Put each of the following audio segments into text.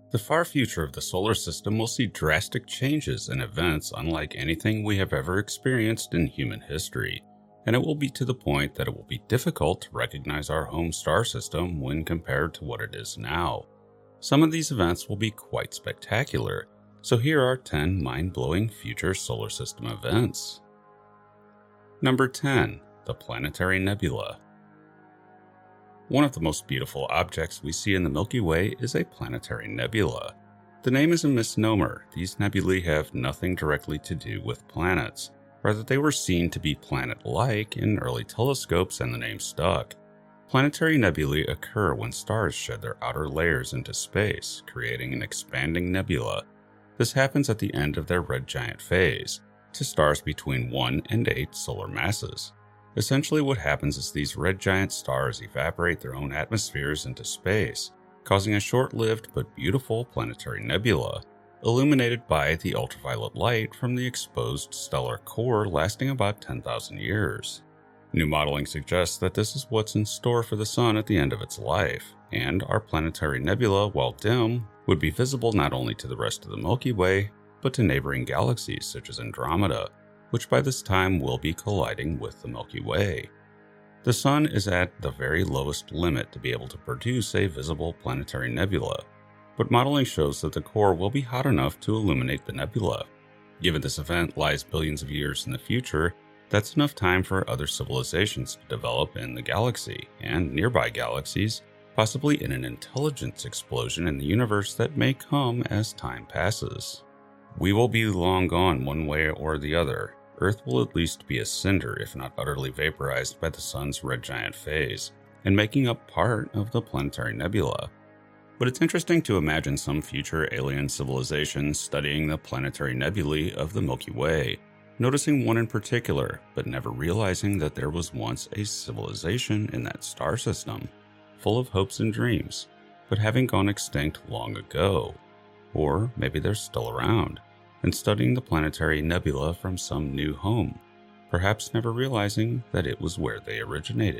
The far future of the solar system will see drastic changes and events unlike anything we have ever experienced in human history, and it will be to the point that it will be difficult to recognize our home star system when compared to what it is now. Some of these events will be quite spectacular, so here are 10 mind-blowing future solar system events. Number 10. The Planetary Nebula. One of the most beautiful objects we see in the Milky Way is a planetary nebula. The name is a misnomer. These nebulae have nothing directly to do with planets. Rather, they were seen to be planet-like in early telescopes and the name stuck. Planetary nebulae occur when stars shed their outer layers into space, creating an expanding nebula. This happens at the end of their red giant phase, to stars between 1 and 8 solar masses. Essentially what happens is these red giant stars evaporate their own atmospheres into space, causing a short-lived but beautiful planetary nebula, illuminated by the ultraviolet light from the exposed stellar core lasting about 10,000 years. New modeling suggests that this is what's in store for the Sun at the end of its life, and our planetary nebula, while dim, would be visible not only to the rest of the Milky Way, but to neighboring galaxies such as Andromeda, which by this time will be colliding with the Milky Way. The Sun is at the very lowest limit to be able to produce a visible planetary nebula, but modeling shows that the core will be hot enough to illuminate the nebula. Given this event lies billions of years in the future, that's enough time for other civilizations to develop in the galaxy and nearby galaxies, possibly in an intelligence explosion in the universe that may come as time passes. We will be long gone one way or the other. Earth will at least be a cinder, if not utterly vaporized by the Sun's red giant phase, and making up part of the planetary nebula. But it's interesting to imagine some future alien civilization studying the planetary nebulae of the Milky Way, noticing one in particular, but never realizing that there was once a civilization in that star system, full of hopes and dreams, but having gone extinct long ago. Or maybe they're still around, and studying the planetary nebula from some new home, perhaps never realizing that it was where they originated.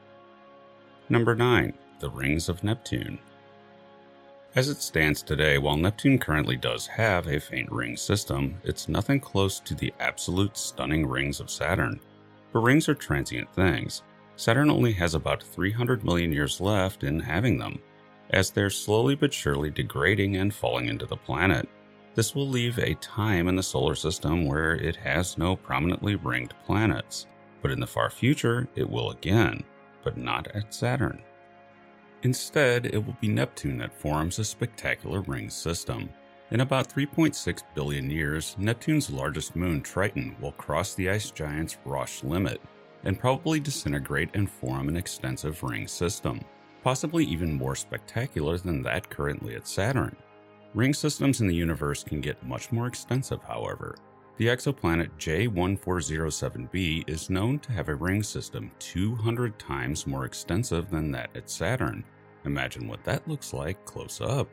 Number 9. The Rings of Neptune. As it stands today, while Neptune currently does have a faint ring system, it's nothing close to the absolute stunning rings of Saturn. But rings are transient things. Saturn only has about 300 million years left in having them, as they're slowly but surely degrading and falling into the planet. This will leave a time in the solar system where it has no prominently ringed planets, but in the far future it will again, but not at Saturn. Instead, it will be Neptune that forms a spectacular ring system. In about 3.6 billion years, Neptune's largest moon, Triton, will cross the ice giant's Roche limit, and probably disintegrate and form an extensive ring system, possibly even more spectacular than that currently at Saturn. Ring systems in the universe can get much more extensive, however. The exoplanet J1407b is known to have a ring system 200 times more extensive than that at Saturn. Imagine what that looks like close up.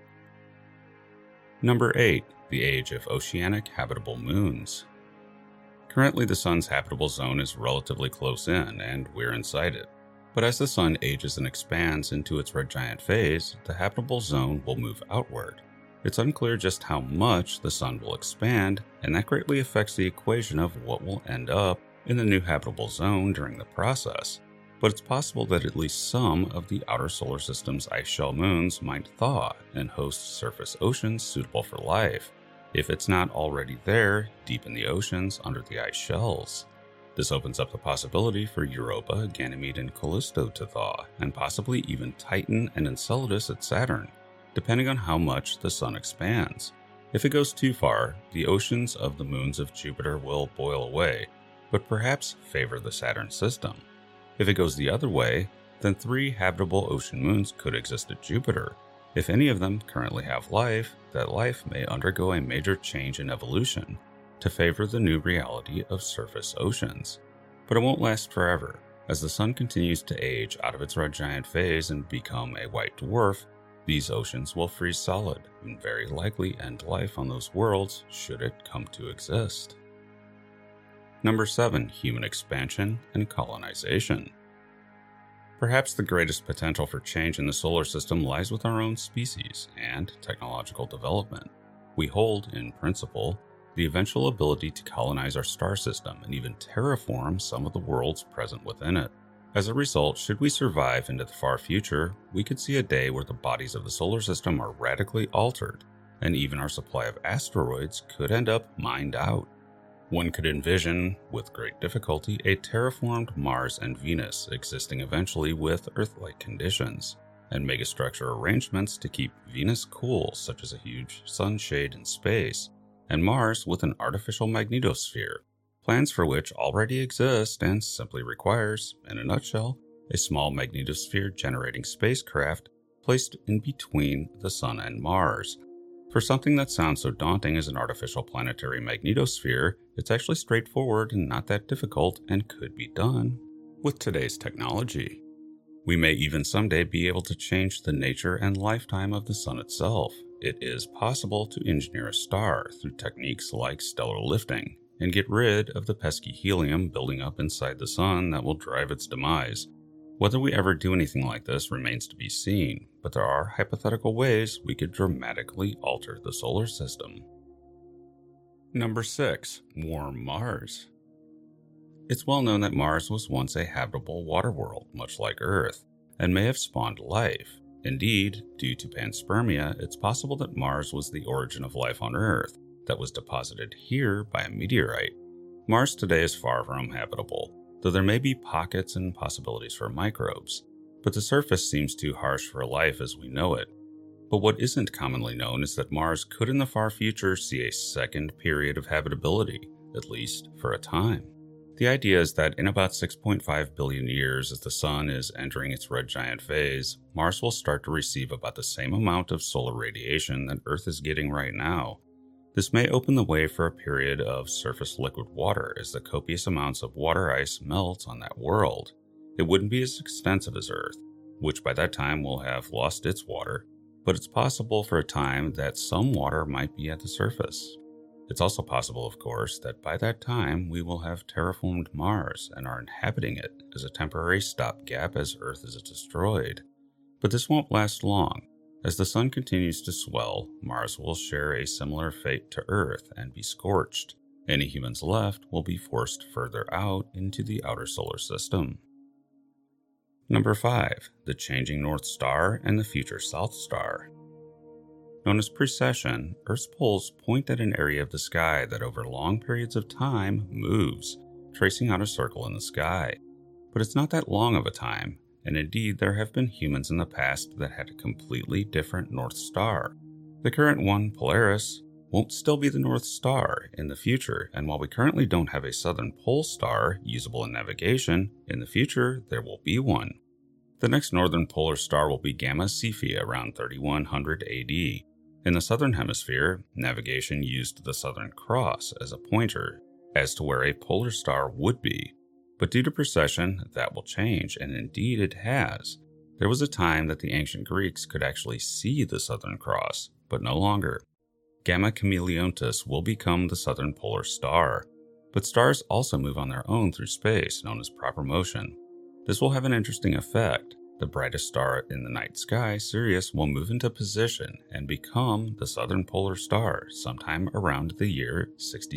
Number 8. The Age of Oceanic Habitable Moons. Currently, the Sun's habitable zone is relatively close in, and we're inside it. But as the Sun ages and expands into its red giant phase, the habitable zone will move outward. It's unclear just how much the Sun will expand, and that greatly affects the equation of what will end up in the new habitable zone during the process. But it's possible that at least some of the outer solar system's ice shell moons might thaw and host surface oceans suitable for life, if it's not already there deep in the oceans under the ice shells. This opens up the possibility for Europa, Ganymede, and Callisto to thaw, and possibly even Titan and Enceladus at Saturn, depending on how much the Sun expands. If it goes too far, the oceans of the moons of Jupiter will boil away, but perhaps favor the Saturn system. If it goes the other way, then 3 habitable ocean moons could exist at Jupiter. If any of them currently have life, that life may undergo a major change in evolution to favor the new reality of surface oceans. But it won't last forever. As the Sun continues to age out of its red giant phase and become a white dwarf, these oceans will freeze solid and very likely end life on those worlds should it come to exist. Number 7. Human expansion and colonization. Perhaps the greatest potential for change in the solar system lies with our own species and technological development. We hold, in principle, the eventual ability to colonize our star system and even terraform some of the worlds present within it. As a result, should we survive into the far future, we could see a day where the bodies of the solar system are radically altered, and even our supply of asteroids could end up mined out. One could envision, with great difficulty, a terraformed Mars and Venus existing eventually with Earth-like conditions, and megastructure arrangements to keep Venus cool, such as a huge sunshade in space, and Mars with an artificial magnetosphere, plans for which already exist and simply requires, in a nutshell, a small magnetosphere generating spacecraft placed in between the Sun and Mars. For something that sounds so daunting as an artificial planetary magnetosphere, it's actually straightforward and not that difficult and could be done with today's technology. We may even someday be able to change the nature and lifetime of the Sun itself. It is possible to engineer a star through techniques like stellar lifting and get rid of the pesky helium building up inside the Sun that will drive its demise. Whether we ever do anything like this remains to be seen, but there are hypothetical ways we could dramatically alter the solar system. Number 6. Warm Mars. It's well known that Mars was once a habitable water world, much like Earth, and may have spawned life. Indeed, due to panspermia, it's possible that Mars was the origin of life on Earth that was deposited here by a meteorite. Mars today is far from habitable, though there may be pockets and possibilities for microbes, but the surface seems too harsh for life as we know it. But what isn't commonly known is that Mars could in the far future see a second period of habitability, at least for a time. The idea is that in about 6.5 billion years, as the Sun is entering its red giant phase, Mars will start to receive about the same amount of solar radiation that Earth is getting right now. This may open the way for a period of surface liquid water as the copious amounts of water ice melt on that world. It wouldn't be as extensive as Earth, which by that time will have lost its water, but it's possible for a time that some water might be at the surface. It's also possible, of course, that by that time we will have terraformed Mars and are inhabiting it as a temporary stopgap as Earth is destroyed. But this won't last long. As the Sun continues to swell, Mars will share a similar fate to Earth and be scorched. Any humans left will be forced further out into the outer solar system. Number 5. The changing North Star and the future South Star. Known as precession, Earth's poles point at an area of the sky that over long periods of time moves, tracing out a circle in the sky. But it's not that long of a time, and indeed there have been humans in the past that had a completely different North Star. The current one, Polaris, won't still be the North Star in the future, and while we currently don't have a southern pole star usable in navigation, in the future there will be one. The next northern polar star will be Gamma Cephei around 3100 AD. In the southern hemisphere, navigation used the Southern Cross as a pointer as to where a polar star would be. But due to precession, that will change, and indeed it has. There was a time that the ancient Greeks could actually see the Southern Cross, but no longer. Gamma Chameleontis will become the southern polar star, but stars also move on their own through space, known as proper motion. This will have an interesting effect. The brightest star in the night sky, Sirius, will move into position and become the southern polar star sometime around the year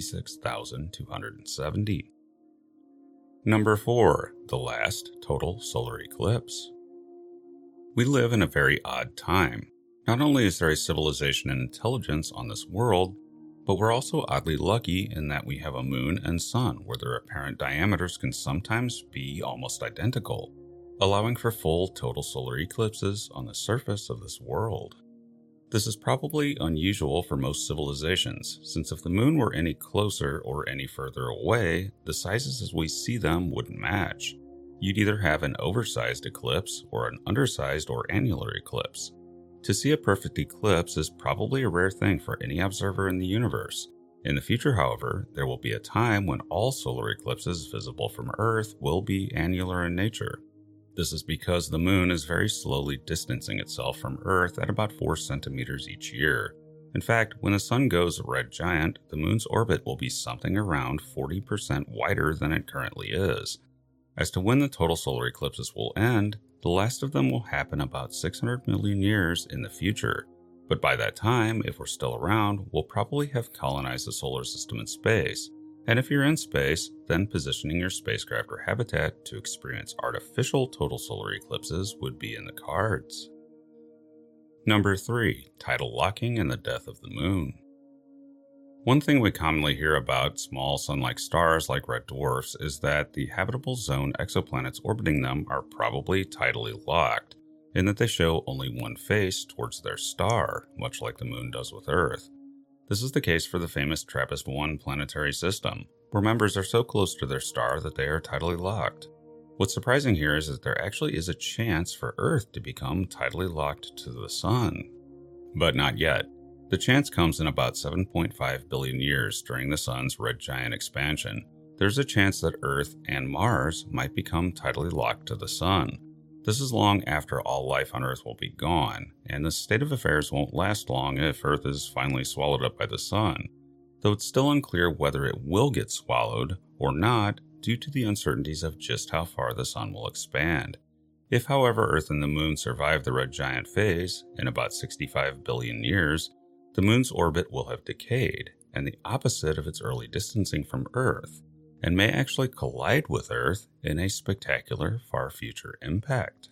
66,270. Number 4. The last total solar eclipse. We live in a very odd time. Not only is there a civilization and intelligence on this world, but we're also oddly lucky in that we have a moon and sun where their apparent diameters can sometimes be almost identical, allowing for full total solar eclipses on the surface of this world. This is probably unusual for most civilizations, since if the moon were any closer or any further away, the sizes as we see them wouldn't match. You'd either have an oversized eclipse or an undersized or annular eclipse. To see a perfect eclipse is probably a rare thing for any observer in the universe. In the future, however, there will be a time when all solar eclipses visible from Earth will be annular in nature. This is because the moon is very slowly distancing itself from Earth at about 4 centimeters each year. In fact, when the sun goes red giant, the moon's orbit will be something around 40% wider than it currently is. As to when the total solar eclipses will end, the last of them will happen about 600 million years in the future. But by that time, if we're still around, we'll probably have colonized the solar system in space. And if you're in space, then positioning your spacecraft or habitat to experience artificial total solar eclipses would be in the cards. Number 3. Tidal locking and the death of the moon. One thing we commonly hear about small sun-like stars like red dwarfs is that the habitable zone exoplanets orbiting them are probably tidally locked, in that they show only one face towards their star, much like the moon does with Earth. This is the case for the famous TRAPPIST-1 planetary system, where members are so close to their star that they are tidally locked. What's surprising here is that there actually is a chance for Earth to become tidally locked to the Sun. But not yet. The chance comes in about 7.5 billion years during the Sun's red giant expansion. There's a chance that Earth and Mars might become tidally locked to the Sun. This is long after all life on Earth will be gone, and this state of affairs won't last long if Earth is finally swallowed up by the Sun, though it's still unclear whether it will get swallowed or not due to the uncertainties of just how far the Sun will expand. If, however, Earth and the Moon survive the red giant phase, in about 65 billion years, the Moon's orbit will have decayed, and the opposite of its early distancing from Earth, and may actually collide with Earth in a spectacular far future impact.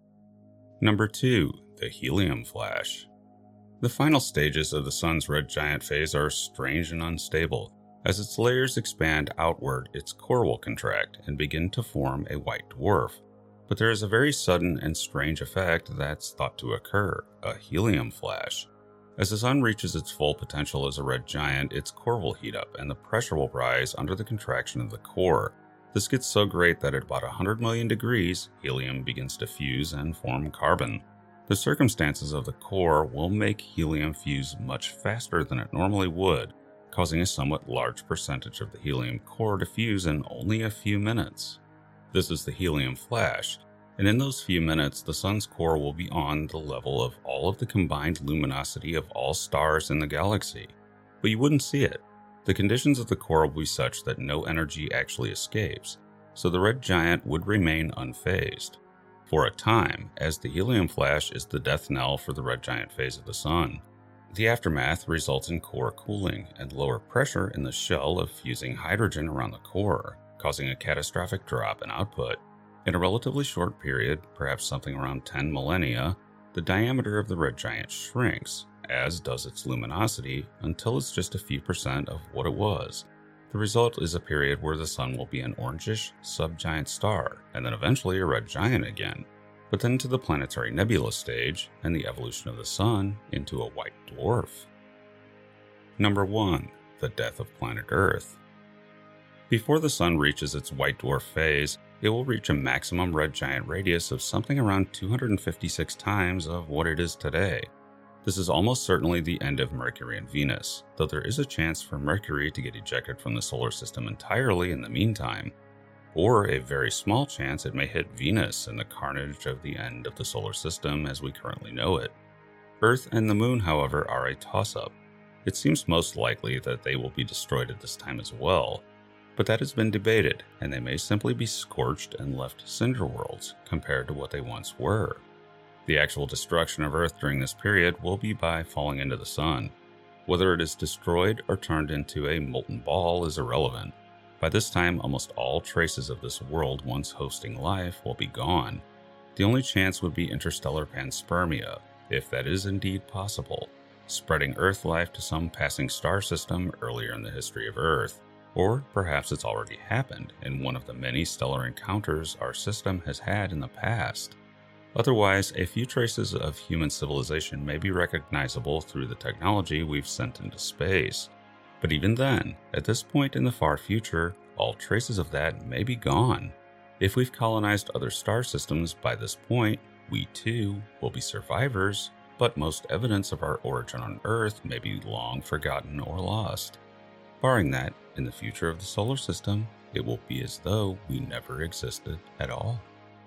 Number 2. The helium flash. The final stages of the Sun's red giant phase are strange and unstable. As its layers expand outward, its core will contract and begin to form a white dwarf. But there is a very sudden and strange effect that's thought to occur, a helium flash. As the Sun reaches its full potential as a red giant, its core will heat up and the pressure will rise under the contraction of the core. This gets so great that at about 100 million degrees, helium begins to fuse and form carbon. The circumstances of the core will make helium fuse much faster than it normally would, causing a somewhat large percentage of the helium core to fuse in only a few minutes. This is the helium flash, and in those few minutes, the Sun's core will be on the level of all of the combined luminosity of all stars in the galaxy. But you wouldn't see it. The conditions of the core will be such that no energy actually escapes, so the red giant would remain unfazed for a time, as the helium flash is the death knell for the red giant phase of the Sun. The aftermath results in core cooling and lower pressure in the shell of fusing hydrogen around the core, causing a catastrophic drop in output. In a relatively short period, perhaps something around 10 millennia, the diameter of the red giant shrinks, as does its luminosity, until it's just a few percent of what it was. The result is a period where the Sun will be an orangish subgiant star, and then eventually a red giant again, but then to the planetary nebula stage, and the evolution of the Sun into a white dwarf. Number 1. The death of planet Earth. Before the Sun reaches its white dwarf phase, it will reach a maximum red giant radius of something around 256 times of what it is today. This is almost certainly the end of Mercury and Venus, though there is a chance for Mercury to get ejected from the solar system entirely in the meantime, or a very small chance it may hit Venus in the carnage of the end of the solar system as we currently know it. Earth and the Moon, however, are a toss-up. It seems most likely that they will be destroyed at this time as well, but that has been debated, and they may simply be scorched and left cinder worlds compared to what they once were. The actual destruction of Earth during this period will be by falling into the Sun. Whether it is destroyed or turned into a molten ball is irrelevant. By this time, almost all traces of this world once hosting life will be gone. The only chance would be interstellar panspermia, if that is indeed possible, spreading Earth life to some passing star system earlier in the history of Earth. Or perhaps it's already happened in one of the many stellar encounters our system has had in the past. Otherwise, a few traces of human civilization may be recognizable through the technology we've sent into space. But even then, at this point in the far future, all traces of that may be gone. If we've colonized other star systems by this point, we too will be survivors, but most evidence of our origin on Earth may be long forgotten or lost. Barring that, in the future of the solar system, it will be as though we never existed at all.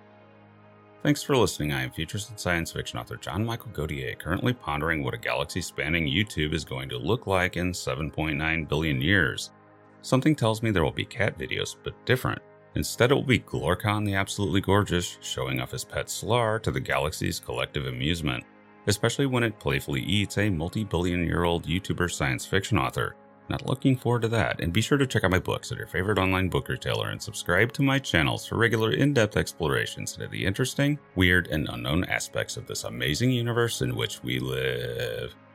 Thanks for listening. I am futurist and science fiction author John Michael Godier, currently pondering what a galaxy-spanning YouTube is going to look like in 7.9 billion years. Something tells me there will be cat videos, but different. Instead, it will be Glorkon the Absolutely Gorgeous showing off his pet Slar to the galaxy's collective amusement, especially when it playfully eats a multi-billion-year-old YouTuber science fiction author. Not looking forward to that, and be sure to check out my books at your favorite online book retailer and subscribe to my channels for regular in-depth explorations into the interesting, weird, and unknown aspects of this amazing universe in which we live.